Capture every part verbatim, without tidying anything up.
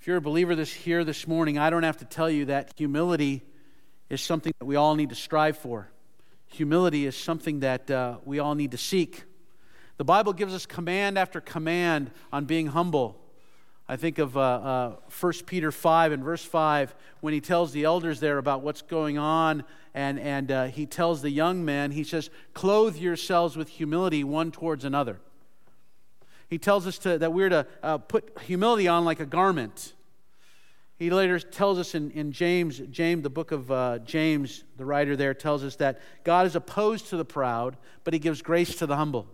If you're a believer this here this morning, I don't have to tell you that humility is something that we all need to strive for. Humility is something that uh, we all need to seek. The Bible gives us command after command on being humble. I think of uh, uh, First Peter five and verse five when he tells the elders there about what's going on, and, and uh, he tells the young men, he says, clothe yourselves with humility one towards another. He tells us to, that we're to uh, put humility on like a garment. He later tells us in, in James, James, the book of uh, James, the writer there tells us that God is opposed to the proud, but He gives grace to the humble.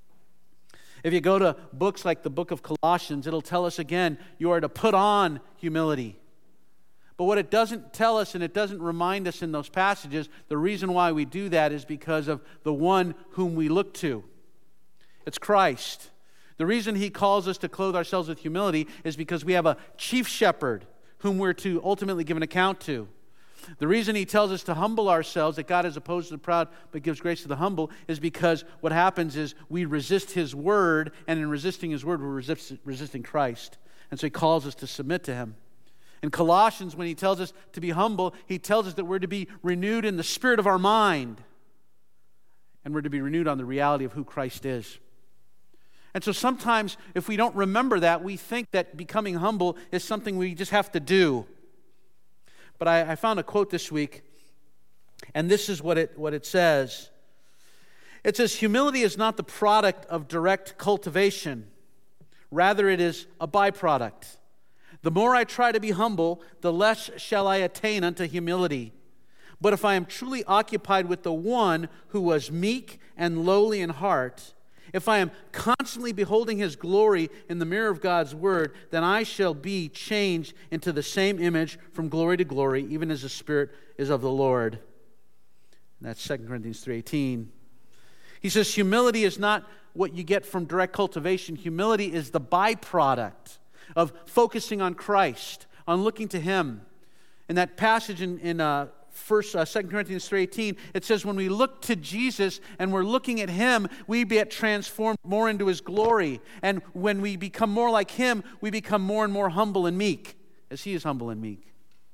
If you go to books like the book of Colossians, it'll tell us again, you are to put on humility. But what it doesn't tell us and it doesn't remind us in those passages, the reason why we do that is because of the one whom we look to. It's Christ. The reason He calls us to clothe ourselves with humility is because we have a chief shepherd whom we're to ultimately give an account to. The reason He tells us to humble ourselves, that God is opposed to the proud but gives grace to the humble, is because what happens is we resist His word, and in resisting His word, we're resist, resisting Christ. And so He calls us to submit to Him. In Colossians, when He tells us to be humble, He tells us that we're to be renewed in the spirit of our mind, and we're to be renewed on the reality of who Christ is. And so sometimes, if we don't remember that, we think that becoming humble is something we just have to do. But I, I found a quote this week, and this is what it, what it says. It says, humility is not the product of direct cultivation. Rather, it is a byproduct. The more I try to be humble, the less shall I attain unto humility. But if I am truly occupied with the one who was meek and lowly in heart, if I am constantly beholding His glory in the mirror of God's Word, then I shall be changed into the same image from glory to glory, even as the Spirit is of the Lord. And that's Second Corinthians three eighteen. He says humility is not what you get from direct cultivation. Humility is the byproduct of focusing on Christ, on looking to Him. In that passage in, in uh, First, uh, Second Corinthians three eighteen, it says when we look to Jesus and we're looking at Him, we get transformed more into His glory. And when we become more like Him, we become more and more humble and meek, as He is humble and meek.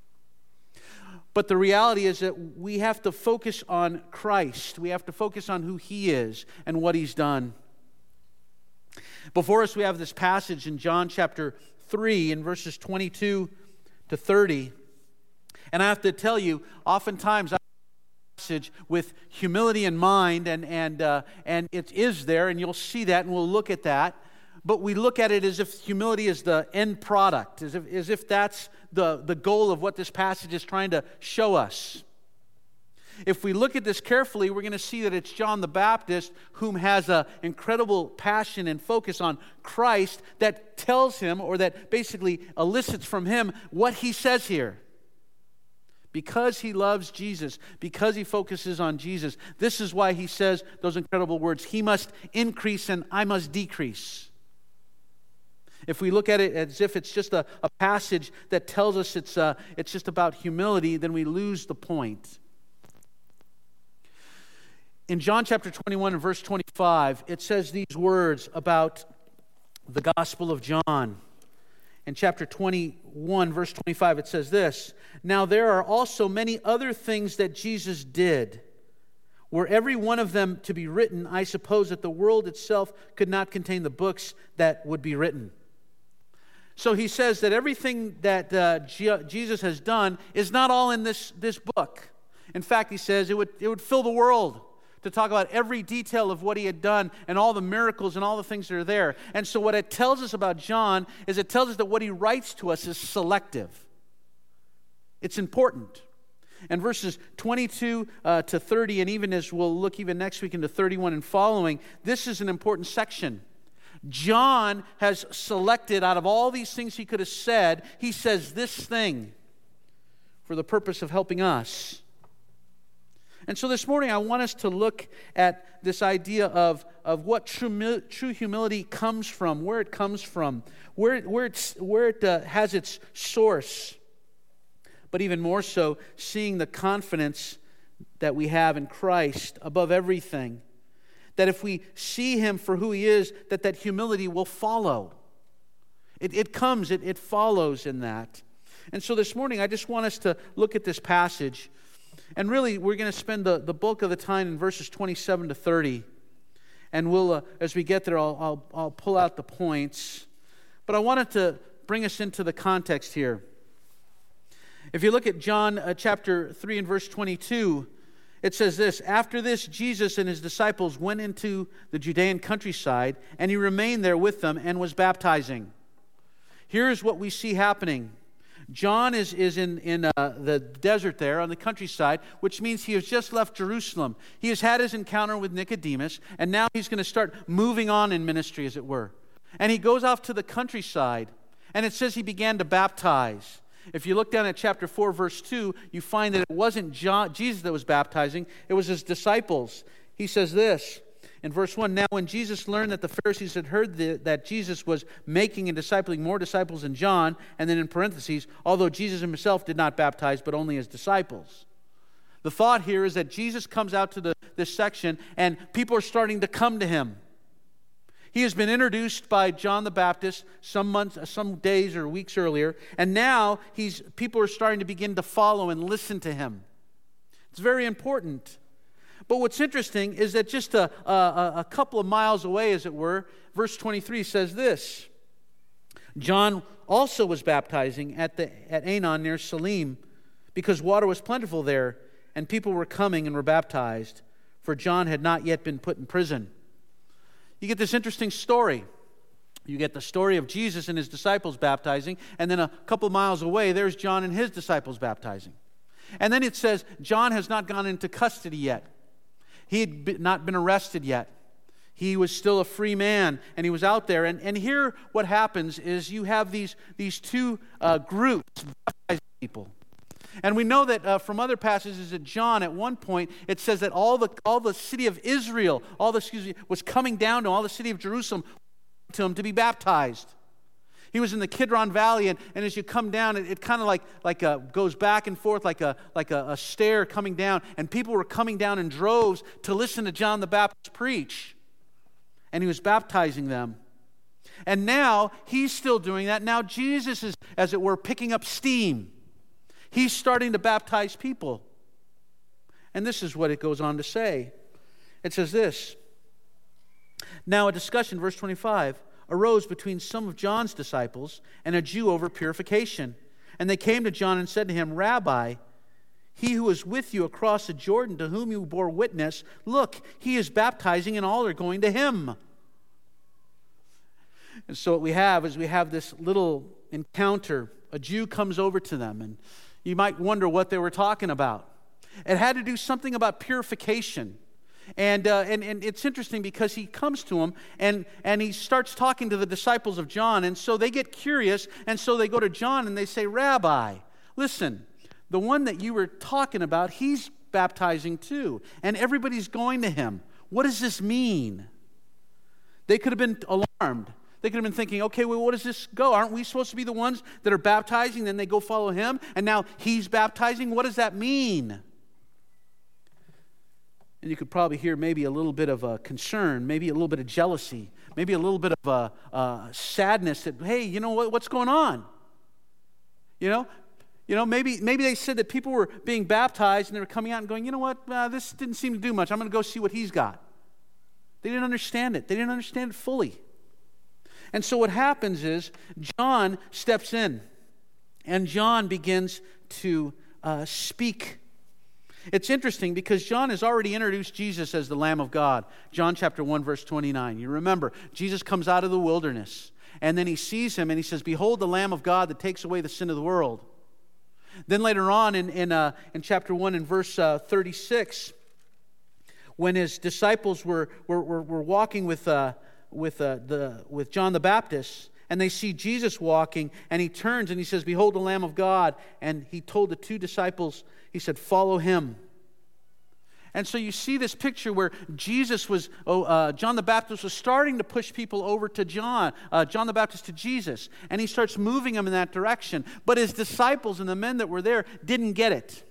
But the reality is that we have to focus on Christ. We have to focus on who He is and what He's done. Before us, we have this passage in John chapter three in verses twenty-two to thirty. And I have to tell you, oftentimes I passage with humility in mind, and and uh, and it is there, and you'll see that, and we'll look at that. But we look at it as if humility is the end product, as if as if that's the, the goal of what this passage is trying to show us. If we look at this carefully, we're going to see that it's John the Baptist whom has an incredible passion and focus on Christ that tells him, or that basically elicits from him, what he says here. Because he loves Jesus, because he focuses on Jesus, this is why he says those incredible words, He must increase and I must decrease. If we look at it as if it's just a, a passage that tells us it's, uh, it's just about humility, then we lose the point. In John chapter twenty-one and verse twenty-five, it says these words about the Gospel of John. In chapter twenty-one, verse twenty-five, it says this, Now there are also many other things that Jesus did. Were every one of them to be written, I suppose that the world itself could not contain the books that would be written. So he says that everything that uh, G- Jesus has done is not all in this, this book. In fact, he says it would, it would fill the world to talk about every detail of what he had done and all the miracles and all the things that are there. And so what it tells us about John is it tells us that what he writes to us is selective. It's important. And verses twenty-two uh, to thirty, and even as we'll look even next week into thirty-one and following, this is an important section. John has selected out of all these things he could have said, he says this thing for the purpose of helping us. And so this morning I want us to look at this idea of, of what true, true humility comes from, where it comes from, where, where, it's, where it uh, has its source. But even more so, seeing the confidence that we have in Christ above everything. That if we see Him for who He is, that that humility will follow. It, it comes, it, it follows in that. And so this morning, I just want us to look at this passage. And really, we're going to spend the, the bulk of the time in verses twenty-seven to thirty. And we'll, uh, as we get there, I'll, I'll, I'll pull out the points. But I wanted to bring us into the context here. If you look at John uh, chapter three and verse twenty-two, it says this: "After this, Jesus and his disciples went into the Judean countryside, and he remained there with them and was baptizing." Here's what we see happening. John is, is in, in uh, the desert there on the countryside, which means he has just left Jerusalem. He has had his encounter with Nicodemus, and now he's going to start moving on in ministry, as it were. And he goes off to the countryside, and it says he began to baptize. If you look down at chapter four, verse two, you find that it wasn't John, Jesus that was baptizing, it was his disciples. He says this in verse one, "Now when Jesus learned that the Pharisees had heard the, that Jesus was making and discipling more disciples than John," and then in parentheses, "although Jesus himself did not baptize, but only his disciples." The thought here is that Jesus comes out to the, this section, and people are starting to come to him. He has been introduced by John the Baptist some months, some days or weeks earlier, and now he's people are starting to begin to follow and listen to him. It's very important. But what's interesting is that just a, a, a couple of miles away, as it were, verse twenty-three says this: "John also was baptizing at the at Aenon near Salim, because water was plentiful there, and people were coming and were baptized, for John had not yet been put in prison." You get this interesting story. You get the story of Jesus and his disciples baptizing, and then a couple of miles away, there's John and his disciples baptizing. And then it says John has not gone into custody yet. He had not been arrested yet. He was still a free man, and he was out there. And, and here what happens is you have these, these two uh, groups baptizing people. And we know that uh, from other passages that John, at one point, it says that all the all the city of Israel, all the excuse me, was coming down to all the city of Jerusalem to him to be baptized. He was in the Kidron Valley, and, and as you come down, it, it kind of like like a, goes back and forth like a like a, a stair coming down, and people were coming down in droves to listen to John the Baptist preach, and he was baptizing them. And now he's still doing that. Now Jesus is, as it were, picking up steam. He's starting to baptize people. And this is what it goes on to say. It says this: "Now a discussion," verse twenty-five, "arose between some of John's disciples and a Jew over purification. And they came to John and said to him, 'Rabbi, he who is with you across the Jordan, to whom you bore witness, look, he is baptizing, and all are going to him.'" And so what we have is we have this little encounter. A Jew comes over to them, and you might wonder what they were talking about. It had to do something about purification. And, uh, and and it's interesting because he comes to them and, and he starts talking to the disciples of John. And so they get curious, and so they go to John and they say, "Rabbi, listen, the one that you were talking about, he's baptizing too. And everybody's going to him. What does this mean?" They could have been alarmed. They could have been thinking, okay, well, what does this go? Aren't we supposed to be the ones that are baptizing? Then they go follow him, and now he's baptizing. What does that mean? And you could probably hear maybe a little bit of a concern, maybe a little bit of jealousy, maybe a little bit of a, a sadness that, hey, you know what, what's going on? You know, you know, maybe maybe they said that people were being baptized and they were coming out and going, you know what, uh, this didn't seem to do much. I'm going to go see what he's got. They didn't understand it. They didn't understand it fully. And so what happens is John steps in, and John begins to uh, speak. It's interesting because John has already introduced Jesus as the Lamb of God. John chapter one, verse twenty-nine. You remember, Jesus comes out of the wilderness, and then he sees him, and he says, "Behold the Lamb of God that takes away the sin of the world." Then later on in, in, uh, in chapter one, in verse uh, thirty-six, when his disciples were, were, were, were walking with... Uh, with uh, the with John the Baptist, and they see Jesus walking, and he turns and he says, "Behold the Lamb of God," and he told the two disciples, he said, "Follow him." And so you see this picture where Jesus was, oh, uh, John the Baptist was starting to push people over to John, uh, John the Baptist to Jesus, and he starts moving them in that direction. But his disciples and the men that were there didn't get it.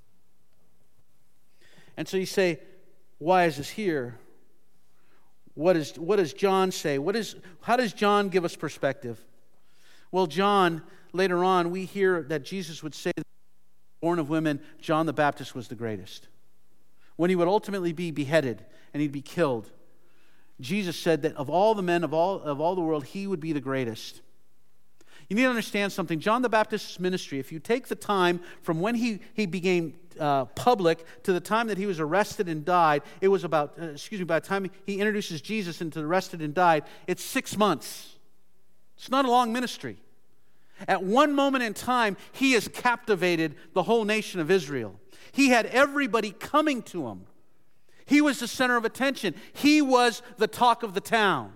And so you say, why is this here? What, is, what does John say? What is, how does John give us perspective? Well, John, later on, we hear that Jesus would say, born of women, John the Baptist was the greatest. When he would ultimately be beheaded and he'd be killed, Jesus said that of all the men of all, of all the world, he would be the greatest. You need to understand something. John the Baptist's ministry, if you take the time from when he, he became uh, public to the time that he was arrested and died, it was about, uh, excuse me, by the time he introduces Jesus into arrested and died, it's six months. It's not a long ministry. At one moment in time, he has captivated the whole nation of Israel. He had everybody coming to him. He was the center of attention. He was the talk of the town.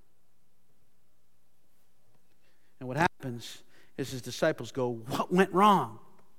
And what happens is his disciples go, "What went wrong?"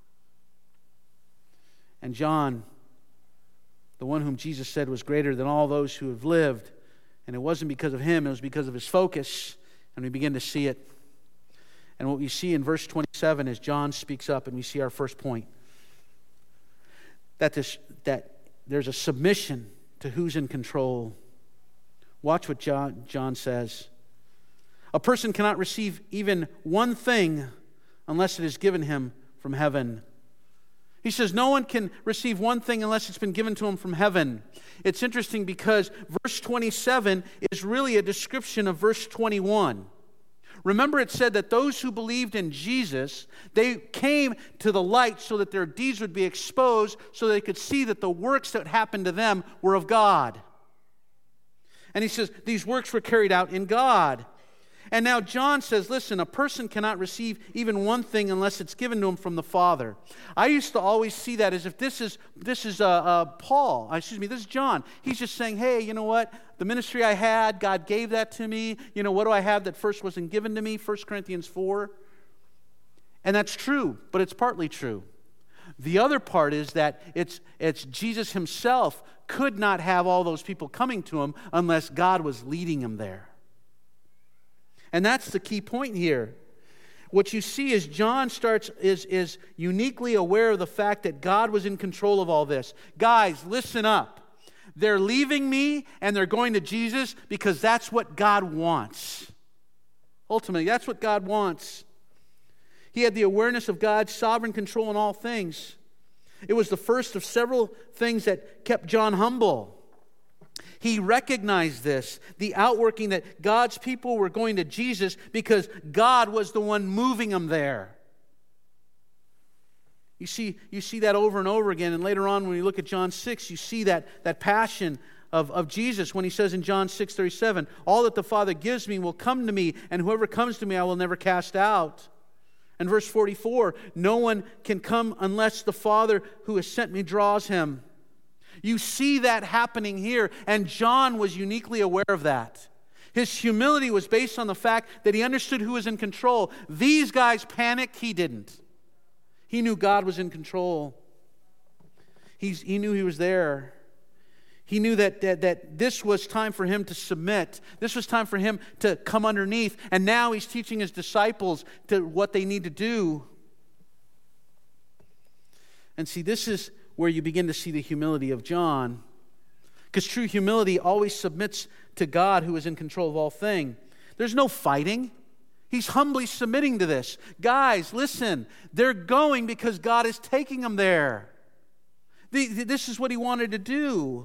And John, the one whom Jesus said was greater than all those who have lived, and it wasn't because of him, it was because of his focus, and we begin to see it. And what we see in verse twenty-seven is John speaks up, and we see our first point. That, this, that there's a submission to who's in control. Watch what John, John says. A person cannot receive even one thing unless it is given him from heaven. He says no one can receive one thing unless it's been given to him from heaven. It's interesting because verse twenty-seven is really a description of verse twenty-one. Remember, it said that those who believed in Jesus, they came to the light so that their deeds would be exposed, so they could see that the works that happened to them were of God. And he says these works were carried out in God. And now John says, listen, a person cannot receive even one thing unless it's given to him from the Father. I used to always see that as if this is this is uh, uh, Paul, excuse me, this is John. He's just saying, hey, you know what? The ministry I had, God gave that to me. You know, what do I have that first wasn't given to me? First Corinthians four. And that's true, but it's partly true. The other part is that it's it's Jesus himself could not have all those people coming to him unless God was leading him there. And that's the key point here. What you see is John starts is, is uniquely aware of the fact that God was in control of all this. Guys, listen up. They're leaving me and they're going to Jesus because that's what God wants. Ultimately, that's what God wants. He had the awareness of God's sovereign control in all things. It was the first of several things that kept John humble. He recognized this, the outworking that God's people were going to Jesus because God was the one moving them there. You see, you see that over and over again, and later on when you look at John six, you see that, that passion of, of Jesus when he says in John six thirty-seven, all that the Father gives me will come to me, and whoever comes to me I will never cast out. And verse forty-four, no one can come unless the Father who has sent me draws him. You see that happening here, and John was uniquely aware of that. His humility was based on the fact that he understood who was in control. These guys panicked, he didn't. He knew God was in control. He's, he knew he was there. He knew that, that, that this was time for him to submit. This was time for him to come underneath, and now he's teaching his disciples to what they need to do. And see, this is where you begin to see the humility of John. Because true humility always submits to God who is in control of all things. There's no fighting. He's humbly submitting to this. Guys, listen. They're going because God is taking them there. This is what he wanted to do.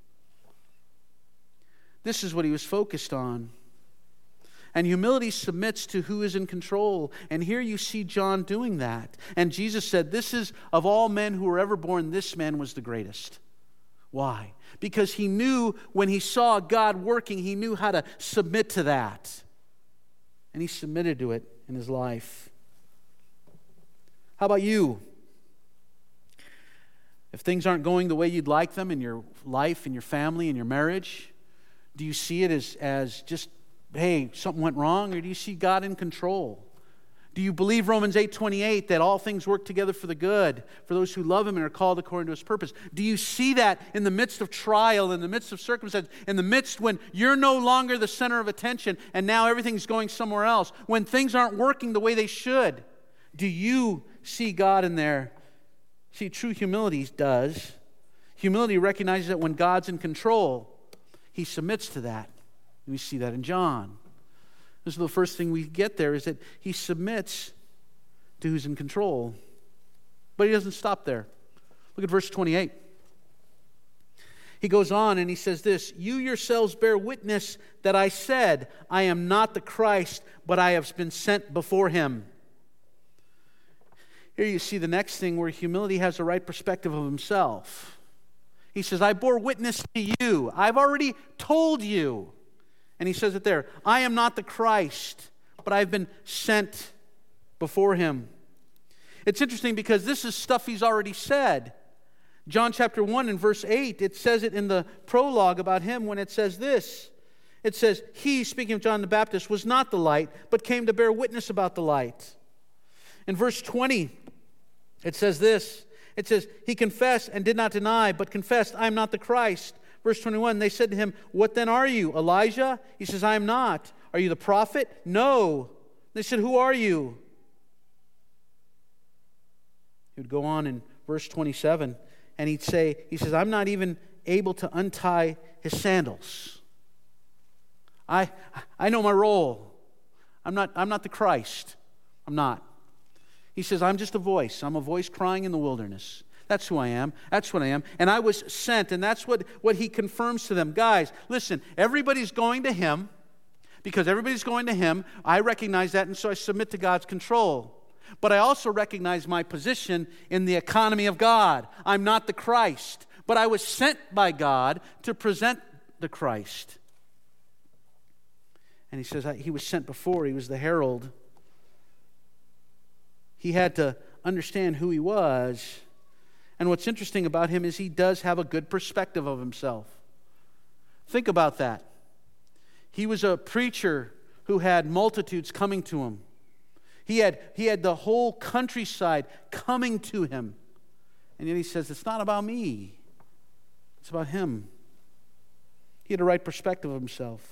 This is what he was focused on. And humility submits to who is in control. And here you see John doing that. And Jesus said, this is, of all men who were ever born, this man was the greatest. Why? Because he knew when he saw God working, he knew how to submit to that. And he submitted to it in his life. How about you? If things aren't going the way you'd like them in your life, in your family, in your marriage, do you see it as, as just, hey, something went wrong, or do you see God in control? Do you believe Romans eight twenty-eight that all things work together for the good, for those who love him and are called according to his purpose? Do you see that in the midst of trial, in the midst of circumstance, in the midst when you're no longer the center of attention and now everything's going somewhere else, when things aren't working the way they should? Do you see God in there? See, true humility does. Humility recognizes that when God's in control, he submits to that. We see that in John. This is the first thing we get there, is that he submits to who's in control. But he doesn't stop there. Look at verse twenty-eight. He goes on and he says this, "You yourselves bear witness that I said, I am not the Christ, but I have been sent before him." Here you see the next thing where humility has the right perspective of himself. He says, I bore witness to you. I've already told you. And he says it there, I am not the Christ, but I've been sent before him. It's interesting because this is stuff he's already said. John chapter one and verse eight, it says it in the prologue about him when it says this. It says, he, speaking of John the Baptist, was not the light, but came to bear witness about the light. In verse twenty, it says this. It says, he confessed and did not deny, but confessed, I am not the Christ. Verse twenty-one, they said to him, what then are you, Elijah? He says, I am not. Are you the prophet? No. They said, who are you? He would go on in verse twenty-seven, and he'd say, he says, I'm not even able to untie his sandals. I I know my role. I'm not, I'm not the Christ. I'm not. He says, I'm just a voice. I'm a voice crying in the wilderness. That's who I am. That's what I am. And I was sent, and that's what, what he confirms to them. Guys, listen, everybody's going to him. Because everybody's going to him, I recognize that, and so I submit to God's control. But I also recognize my position in the economy of God. I'm not the Christ, but I was sent by God to present the Christ. And he says he was sent before. He was the herald. He had to understand who he was. And what's interesting about him is he does have a good perspective of himself. Think about that. He was a preacher who had multitudes coming to him. He had, he had the whole countryside coming to him. And yet he says, it's not about me. It's about him. He had a right perspective of himself.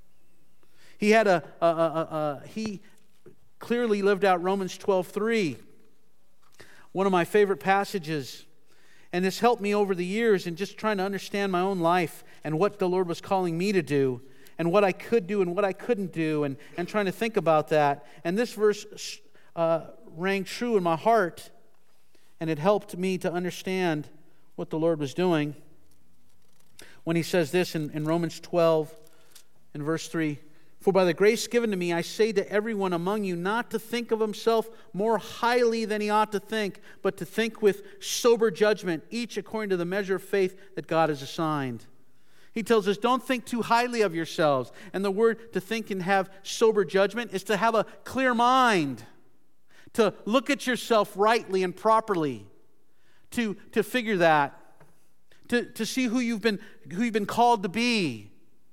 He had a, a, a, a, a he clearly lived out Romans twelve three. One of my favorite passages. And this helped me over the years in just trying to understand my own life and what the Lord was calling me to do, and what I could do and what I couldn't do, and, and trying to think about that. And this verse uh, rang true in my heart, and it helped me to understand what the Lord was doing. When he says this in, in Romans twelve, in verse three, for by the grace given to me, I say to everyone among you not to think of himself more highly than he ought to think, but to think with sober judgment, each according to the measure of faith that God has assigned. He tells us, don't think too highly of yourselves. And the word to think and have sober judgment is to have a clear mind, to look at yourself rightly and properly, to, to figure that, to, to see who you've been, who you've been called to be.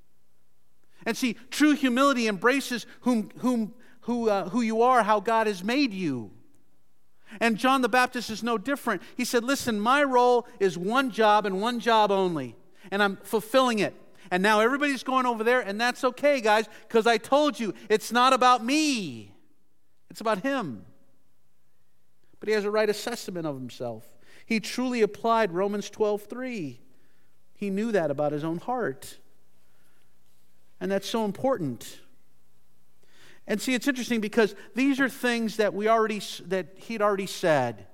And see, true humility embraces whom, whom, who, uh, who you are, how God has made you. And John the Baptist is no different. He said, listen, my role is one job and one job only. And I'm fulfilling it. And now everybody's going over there, and that's okay, guys, because I told you, it's not about me. It's about him. But he has a right assessment of himself. He truly applied Romans twelve three. He knew that about his own heart. And that's so important. And see, it's interesting because these are things that we already that he'd already said.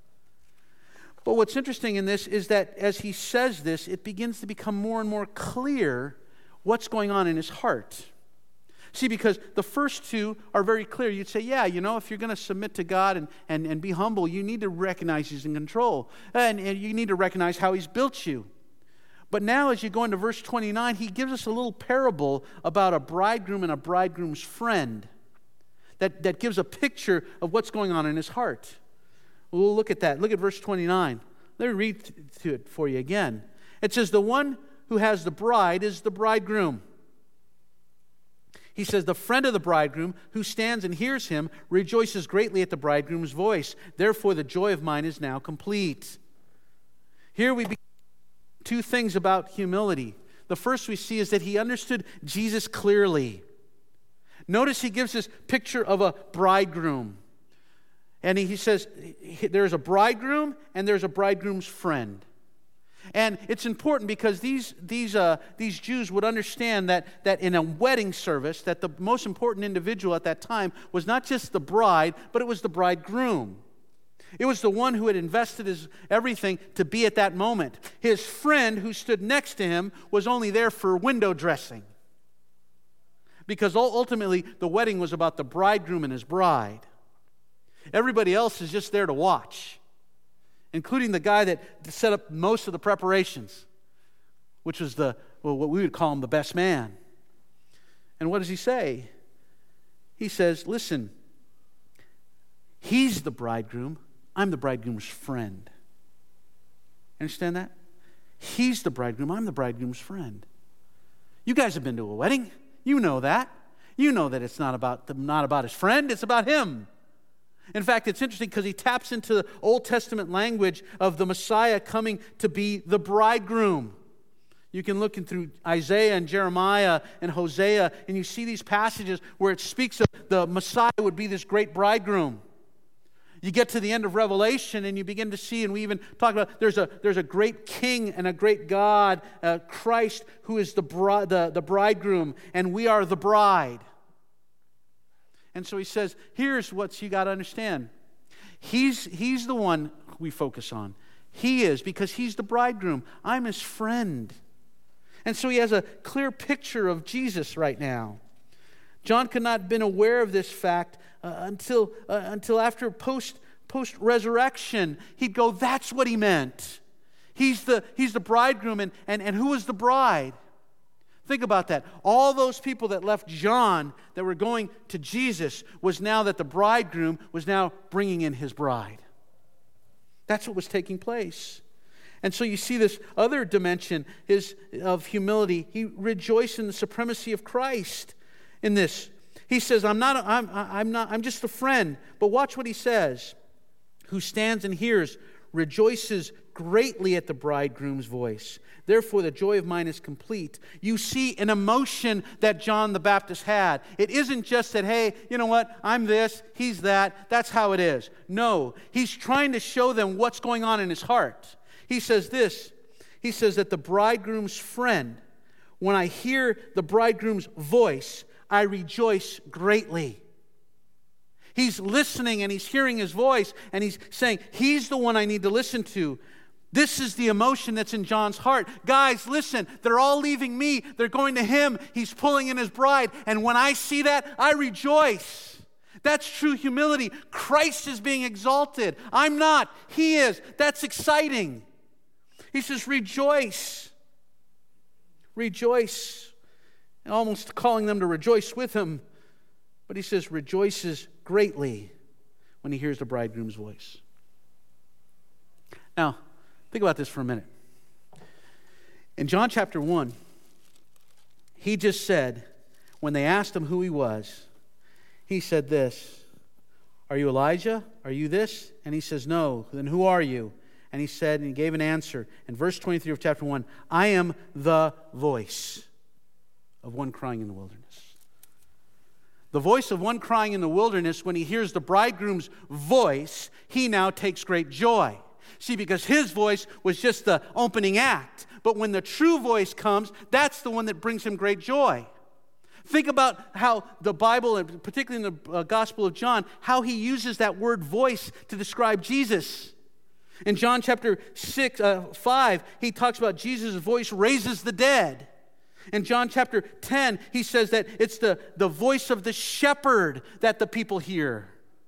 But what's interesting in this is that as he says this, it begins to become more and more clear what's going on in his heart. See, because the first two are very clear. You'd say, yeah, you know, if you're going to submit to God and, and, and be humble, you need to recognize he's in control. And, and you need to recognize how he's built you. But now as you go into verse twenty-nine, he gives us a little parable about a bridegroom and a bridegroom's friend that, that gives a picture of what's going on in his heart. We'll look at that. Look at verse twenty-nine. Let me read to it for you again. It says, the one who has the bride is the bridegroom. He says, the friend of the bridegroom who stands and hears him rejoices greatly at the bridegroom's voice. Therefore, the joy of mine is now complete. Here we begin two things about humility. The first we see is that he understood Jesus clearly. Notice he gives this picture of a bridegroom. And he says there's a bridegroom and there's a bridegroom's friend. And it's important because these, these, uh, these Jews would understand that, that in a wedding service, that the most important individual at that time was not just the bride, but it was the bridegroom. It was the one who had invested his everything to be at that moment. His friend who stood next to him was only there for window dressing. Because ultimately, the wedding was about the bridegroom and his bride. Everybody else is just there to watch, including the guy that set up most of the preparations, which was the, well, what we would call him the best man. And what does he say? He says, listen, he's the bridegroom. I'm the bridegroom's friend. Understand that? He's the bridegroom. I'm the bridegroom's friend. You guys have been to a wedding. You know that. You know that it's not about the, not about his friend. It's about him. In fact, it's interesting because he taps into the Old Testament language of the Messiah coming to be the bridegroom. You can look in through Isaiah and Jeremiah and Hosea, and you see these passages where it speaks of the Messiah would be this great bridegroom. You get to the end of Revelation and you begin to see, and we even talk about, there's a there's a great king and a great God, uh, Christ, who is the, bri- the, the bridegroom, and we are the bride. And so he says, here's what you got to understand. He's, he's the one we focus on. He is, because he's the bridegroom. I'm his friend. And so he has a clear picture of Jesus right now. John could not have been aware of this fact uh, until uh, until after post post resurrection. He'd go, that's what he meant. He's the he's the bridegroom, and, and, and who is the bride? Think about that. All those people that left John that were going to Jesus was now that the bridegroom was now bringing in his bride. That's what was taking place. And so you see this other dimension is of humility. He rejoiced in the supremacy of Christ. In this, he says, I'm not, a, I'm, I'm not, I'm just a friend. But watch what he says. Who stands and hears, rejoices greatly at the bridegroom's voice. Therefore, the joy of mine is complete. You see an emotion that John the Baptist had. It isn't just that, hey, you know what? I'm this, he's that. That's how it is. No, he's trying to show them what's going on in his heart. He says this. He says that the bridegroom's friend, when I hear the bridegroom's voice, I rejoice greatly. He's listening and he's hearing his voice and he's saying, he's the one I need to listen to. This is the emotion that's in John's heart. Guys, listen, they're all leaving me. They're going to him. He's pulling in his bride. And when I see that, I rejoice. That's true humility. Christ is being exalted. I'm not. He is. That's exciting. He says, rejoice. Rejoice. Almost calling them to rejoice with him. But he says, rejoices greatly when he hears the bridegroom's voice. Now, think about this for a minute. In John chapter one, he just said, when they asked him who he was, he said this, are you Elijah? Are you this? And he says, no. Then who are you? And he said, and he gave an answer. In verse twenty-three of chapter one, I am the voice of one crying in the wilderness. The voice of one crying in the wilderness, when he hears the bridegroom's voice, he now takes great joy. See, because his voice was just the opening act. But when the true voice comes, that's the one that brings him great joy. Think about how the Bible, and particularly in the Gospel of John, how he uses that word voice to describe Jesus. In John chapter six, uh, five, he talks about Jesus' voice raises the dead. In John chapter ten, he says that it's the, the voice of the shepherd that the people hear.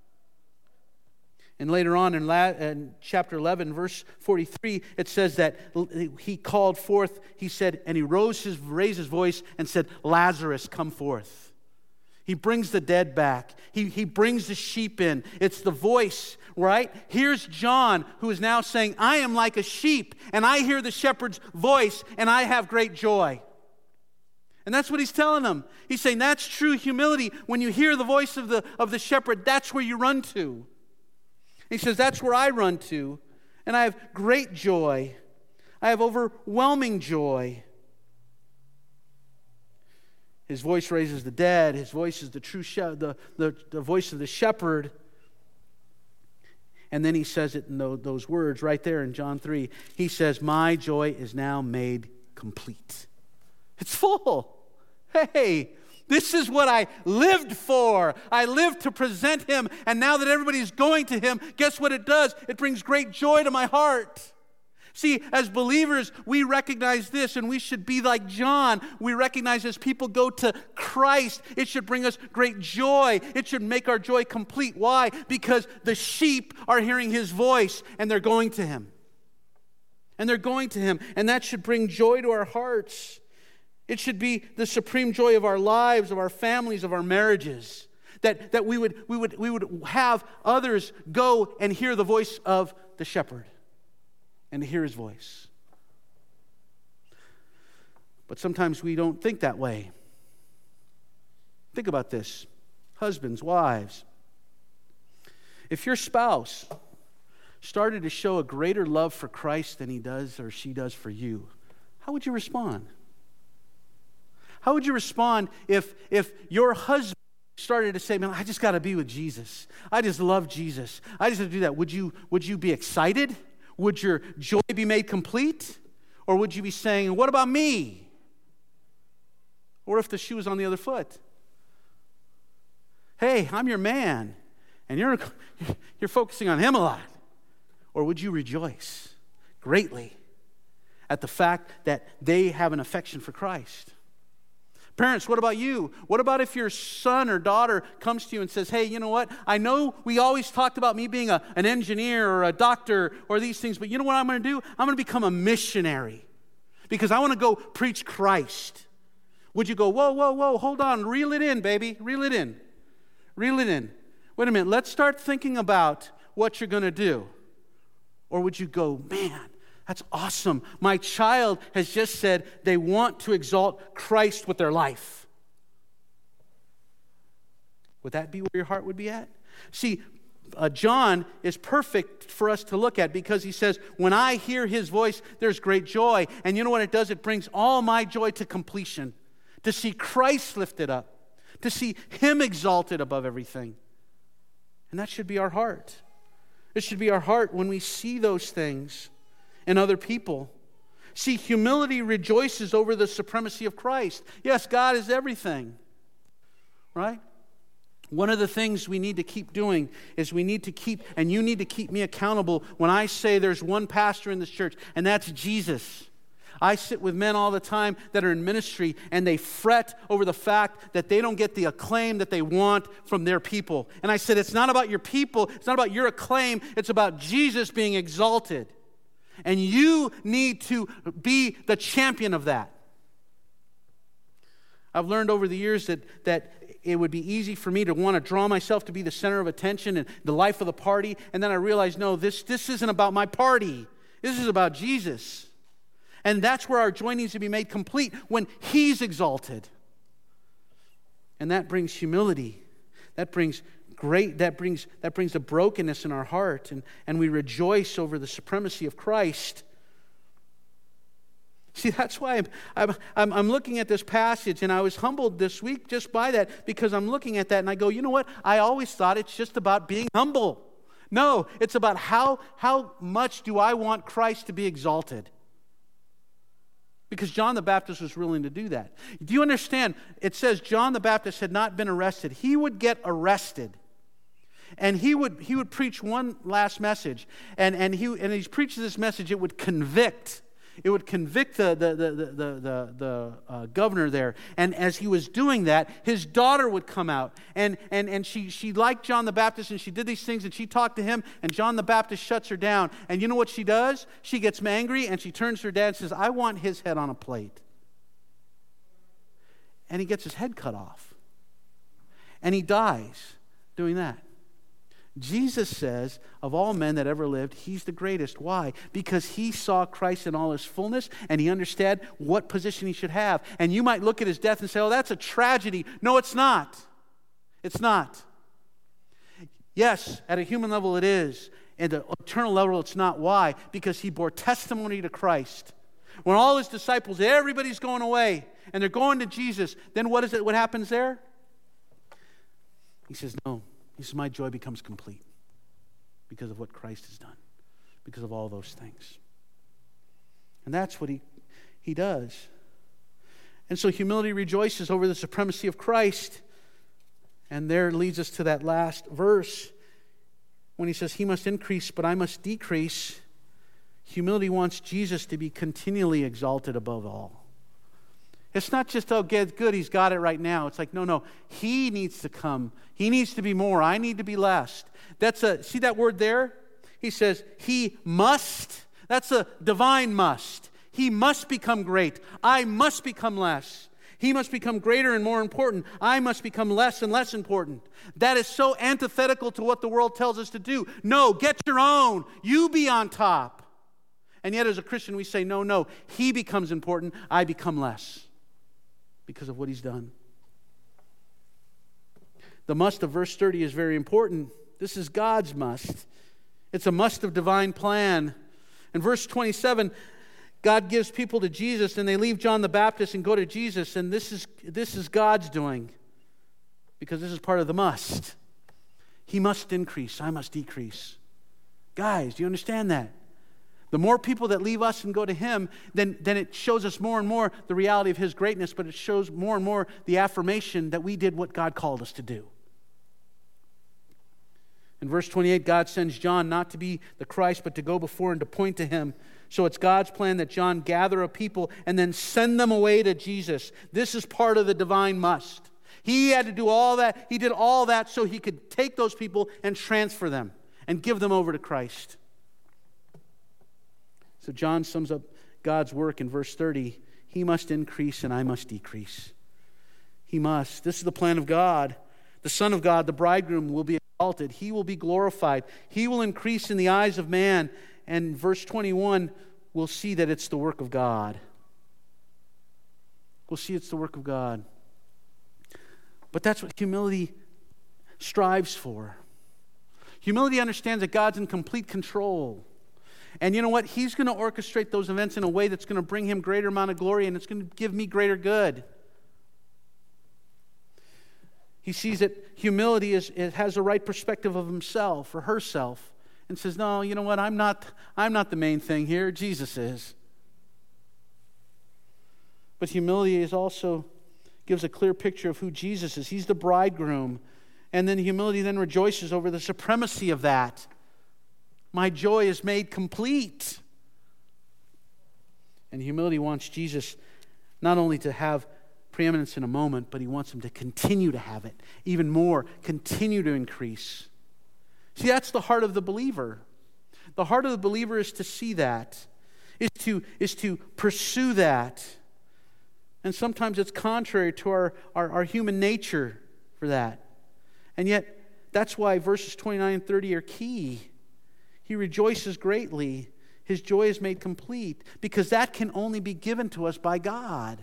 And later on in, La, in chapter eleven, verse forty-three, it says that he called forth, he said, and he rose his, raised his voice and said, Lazarus, come forth. He brings the dead back. He, he brings the sheep in. It's the voice, right? Here's John, who is now saying, I am like a sheep, and I hear the shepherd's voice, and I have great joy. And that's what he's telling them. He's saying that's true humility. When you hear the voice of the, of the shepherd, that's where you run to. He says, that's where I run to, and I have great joy. I have overwhelming joy. His voice raises the dead. His voice is the true she- the, the, the voice of the shepherd. And then he says it in those words right there in John three. He says, my joy is now made complete. It's full. Hey, this is what I lived for. I lived to present him. And now that everybody's going to him, guess what it does? It brings great joy to my heart. See, as believers, we recognize this, and we should be like John. We recognize as people go to Christ, it should bring us great joy. It should make our joy complete. Why? Because the sheep are hearing his voice, and they're going to him. And they're going to him, and that should bring joy to our hearts. It should be the supreme joy of our lives, of our families, of our marriages. That, that we would, we would, we would have others go and hear the voice of the shepherd. And to hear his voice. But sometimes we don't think that way. Think about this. Husbands, wives. If your spouse started to show a greater love for Christ than he does or she does for you, how would you respond? How would you respond if, if your husband started to say, man, I just got to be with Jesus. I just love Jesus. I just have to do that. Would you, would you be excited? Would your joy be made complete? Or would you be saying, what about me? Or if the shoe was on the other foot? Hey, I'm your man, and you're, you're focusing on him a lot. Or would you rejoice greatly at the fact that they have an affection for Christ? Parents, what about you? What about if your son or daughter comes to you and says, hey, you know what? I know we always talked about me being a, an engineer or a doctor or these things, but you know what I'm going to do? I'm going to become a missionary because I want to go preach Christ. Would you go, whoa, whoa, whoa, hold on, reel it in, baby, reel it in, reel it in. Wait a minute, let's start thinking about what you're going to do. Or would you go, man, that's awesome. My child has just said they want to exalt Christ with their life. Would that be where your heart would be at? See, uh, John is perfect for us to look at because he says, when I hear his voice, there's great joy. And you know what it does? It brings all my joy to completion. To see Christ lifted up. To see him exalted above everything. And that should be our heart. It should be our heart when we see those things in other people. See, humility rejoices over the supremacy of Christ. Yes, God is everything, right? One of the things we need to keep doing is we need to keep, and you need to keep me accountable when I say there's one pastor in this church, and that's Jesus. I sit with men all the time that are in ministry, and they fret over the fact that they don't get the acclaim that they want from their people. And I said, it's not about your people, it's not about your acclaim, it's about Jesus being exalted. And you need to be the champion of that. I've learned over the years that, that it would be easy for me to want to draw myself to be the center of attention and the life of the party. And then I realized, no, this, this isn't about my party. This is about Jesus. And that's where our joy needs to be made complete, when he's exalted. And that brings humility. That brings great, that brings that brings a brokenness in our heart, and, and we rejoice over the supremacy of Christ. See, that's why I'm, I'm, I'm looking at this passage, and I was humbled this week just by that, because I'm looking at that and I go, you know what? I always thought it's just about being humble. No, it's about how, how much do I want Christ to be exalted? Because John the Baptist was willing to do that. Do you understand? It says John the Baptist had not been arrested. He would get arrested. And he would he would preach one last message. And, and, he, and he preaches this message, it would convict. It would convict the, the, the, the, the, the uh, governor there. And as he was doing that, his daughter would come out. And, and, and she, she liked John the Baptist, and she did these things, and she talked to him, and John the Baptist shuts her down. And you know what she does? She gets angry, and she turns to her dad and says, I want his head on a plate. And he gets his head cut off. And he dies doing that. Jesus says, of all men that ever lived, he's the greatest. Why? Because he saw Christ in all his fullness, and he understood what position he should have. And you might look at his death and say, oh, that's a tragedy. No, it's not. It's not. Yes, at a human level it is. At the eternal level it's not. Why? Because he bore testimony to Christ. When all his disciples, everybody's going away, and they're going to Jesus, then what is it? What happens there? He says, no. He says, my joy becomes complete. because of what Christ has done, because of all those things. And that's what he, he does. And so humility rejoices over the supremacy of Christ. And there leads us to that last verse when he says, he must increase, but I must decrease. Humility wants Jesus to be continually exalted above all. It's not just, oh, get good, he's got it right now. It's like, no, no, he needs to come. He needs to be more. I need to be less. That's a, see that word there? He says, he must. That's a divine must. He must become great. I must become less. He must become greater and more important. I must become less and less important. That is so antithetical to what the world tells us to do. No, get your own. You be on top. And yet as a Christian we say, no, no, he becomes important. I become less because of what he's done. The must of verse thirty is very important. This is God's must. It's a must of divine plan. In verse twenty-seven, God gives people to Jesus and they leave John the Baptist and go to Jesus. And this is, this is God's doing because this is part of the must. He must increase. I must decrease. Guys, do you understand that? The more people that leave us and go to him, then, then it shows us more and more the reality of his greatness, but it shows more and more the affirmation that we did what God called us to do. In verse twenty-eight, God sends John not to be the Christ, but to go before and to point to him. So it's God's plan that John gather a people and then send them away to Jesus. This is part of the divine must. He had to do all that. He did all that so he could take those people and transfer them and give them over to Christ. So John sums up God's work in verse thirty. He must increase and I must decrease. He must. This is the plan of God. The Son of God, the bridegroom, will be exalted. He will be glorified. He will increase in the eyes of man. And verse twenty-one, we'll see that it's the work of God. We'll see it's the work of God. But that's what humility strives for. Humility understands that God's in complete control. And you know what? He's going to orchestrate those events in a way that's going to bring him greater amount of glory, and it's going to give me greater good. He sees that humility is, it has the right perspective of himself or herself and says, no, you know what? I'm not, I'm not the main thing here. Jesus is. But humility is also gives a clear picture of who Jesus is. He's the bridegroom. And then humility then rejoices over the supremacy of that. My joy is made complete. And humility wants Jesus not only to have preeminence in a moment, but he wants him to continue to have it. Even more, continue to increase. See, that's the heart of the believer. The heart of the believer is to see that, is to, is to pursue that. And sometimes it's contrary to our, our, our human nature for that. And yet, that's why verses twenty-nine and thirty are key. He rejoices greatly. His joy is made complete because that can only be given to us by God.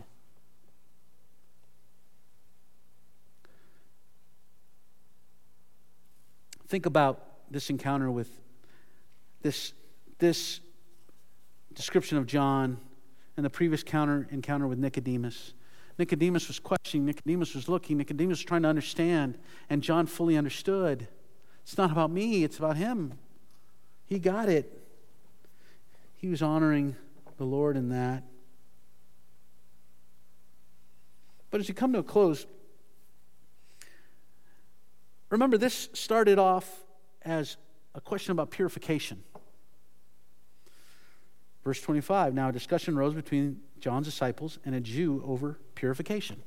Think about this encounter with this, this description of John and the previous encounter, encounter with Nicodemus. Nicodemus was questioning. Nicodemus was looking. Nicodemus was trying to understand. And John fully understood. It's not about me. It's about him. He got it. He was honoring the Lord in that. But as we come to a close, remember this started off as a question about purification. Verse twenty-five, now a discussion arose between John's disciples and a Jew over purification.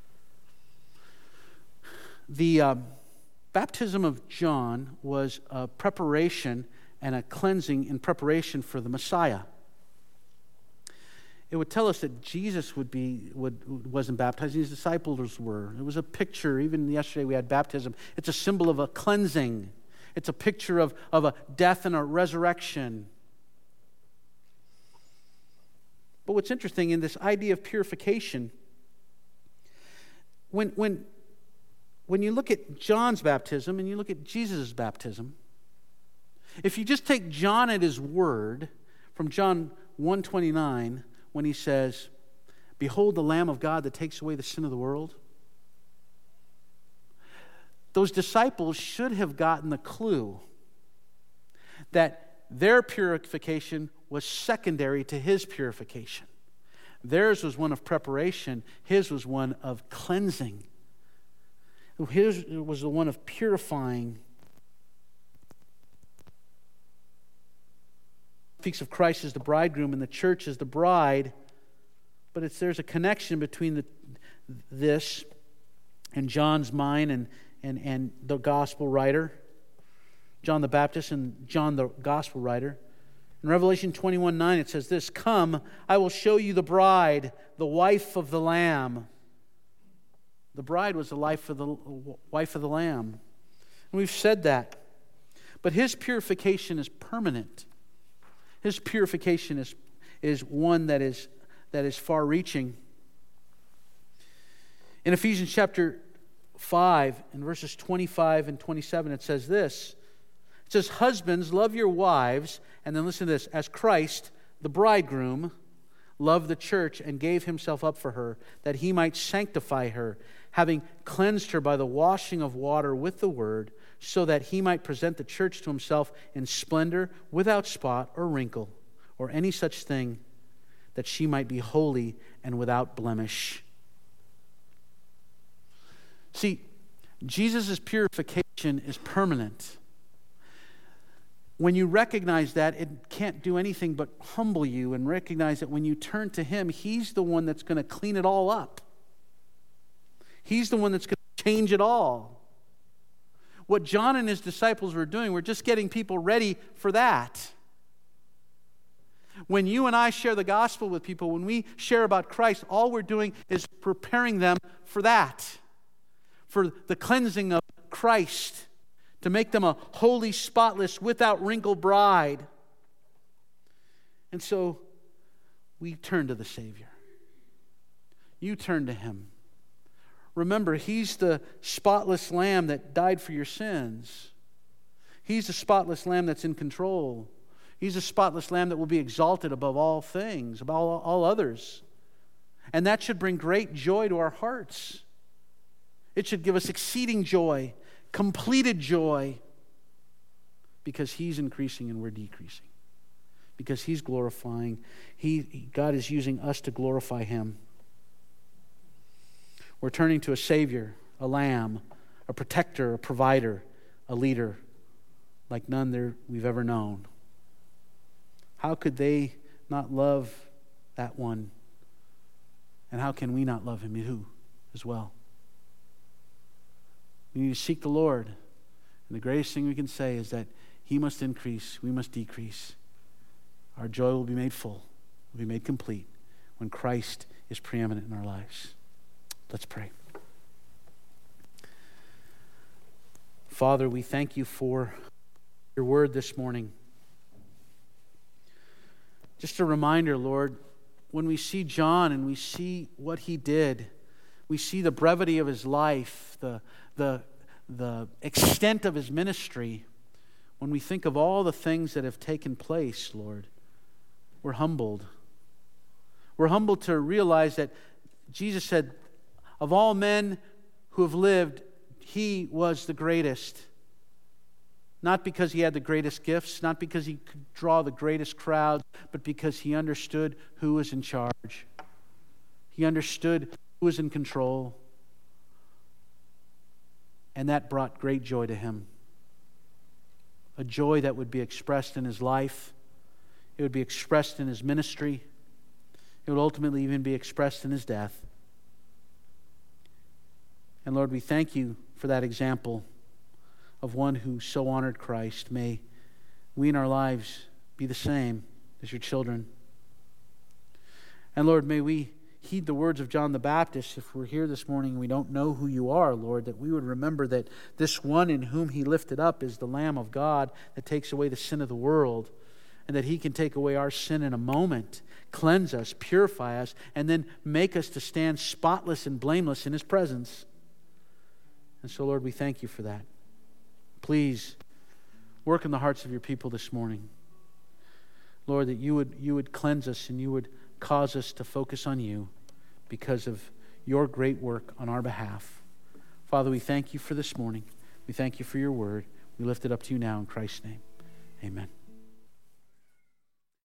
The uh, baptism of John was a preparation and a cleansing in preparation for the Messiah. It would tell us that Jesus would be would wasn't baptizing, his disciples were. It was a picture. Even yesterday we had baptism. It's a symbol of a cleansing. It's a picture of, of a death and a resurrection. But what's interesting in this idea of purification, when when when you look at John's baptism and you look at Jesus' baptism, if you just take John at his word from John one twenty-nine, when he says, "Behold the Lamb of God that takes away the sin of the world," those disciples should have gotten the clue that their purification was secondary to his purification. Theirs was one of preparation. His was one of cleansing. His was the one of purifying. It speaks of Christ as the bridegroom and the church as the bride. But it's, there's a connection between the, this and John's mind and, and, and the gospel writer, John the Baptist and John the gospel writer. In Revelation twenty-one nine it says this, "Come, I will show you the bride, the wife of the Lamb." The bride was the life of the wife of the Lamb. And we've said that. But his purification is permanent. His purification is, is one that is that is far-reaching. In Ephesians chapter five, in verses twenty-five and twenty-seven, it says this. It says, "Husbands, love your wives," and then listen to this, "as Christ, the bridegroom, loved the church and gave himself up for her, that he might sanctify her, having cleansed her by the washing of water with the word, so that he might present the church to himself in splendor, without spot or wrinkle, or any such thing, that she might be holy and without blemish." See, Jesus' purification is permanent. When you recognize that, it can't do anything but humble you and recognize that when you turn to him, he's the one that's going to clean it all up. He's the one that's going to change it all. What John and his disciples were doing were just getting people ready for that. When you and I share the gospel with people, when we share about Christ, all we're doing is preparing them for that, for the cleansing of Christ, to make them a holy, spotless, without wrinkle bride. And so we turn to the Savior. You turn to him. Remember, he's the spotless lamb that died for your sins. He's the spotless lamb that's in control. He's the spotless lamb that will be exalted above all things, above all, all others. And that should bring great joy to our hearts. It should give us exceeding joy, completed joy, because he's increasing and we're decreasing. Because he's glorifying. He, God is using us to glorify him. We're turning to a Savior, a Lamb, a protector, a provider, a leader, like none there we've ever known. How could they not love that one? And how can we not love him too as well? We need to seek the Lord. And the greatest thing we can say is that he must increase, we must decrease. Our joy will be made full, will be made complete when Christ is preeminent in our lives. Let's pray. Father, we thank you for your word this morning. Just a reminder, Lord, when we see John and we see what he did, we see the brevity of his life, the, the, the extent of his ministry. When we think of all the things that have taken place, Lord, we're humbled. We're humbled to realize that Jesus said, of all men who have lived, he was the greatest. Not because he had the greatest gifts, not because he could draw the greatest crowds, but because he understood who was in charge. He understood who was in control. And that brought great joy to him. A joy that would be expressed in his life. It would be expressed in his ministry. It would ultimately even be expressed in his death. And Lord, we thank you for that example of one who so honored Christ. May we in our lives be the same as your children. And Lord, may we heed the words of John the Baptist. If we're here this morning and we don't know who you are, Lord, that we would remember that this one in whom he lifted up is the Lamb of God that takes away the sin of the world, and that he can take away our sin in a moment, cleanse us, purify us, and then make us to stand spotless and blameless in his presence. And so, Lord, we thank you for that. Please work in the hearts of your people this morning. Lord, that you would, you would cleanse us and you would cause us to focus on you because of your great work on our behalf. Father, we thank you for this morning. We thank you for your word. We lift it up to you now in Christ's name. Amen.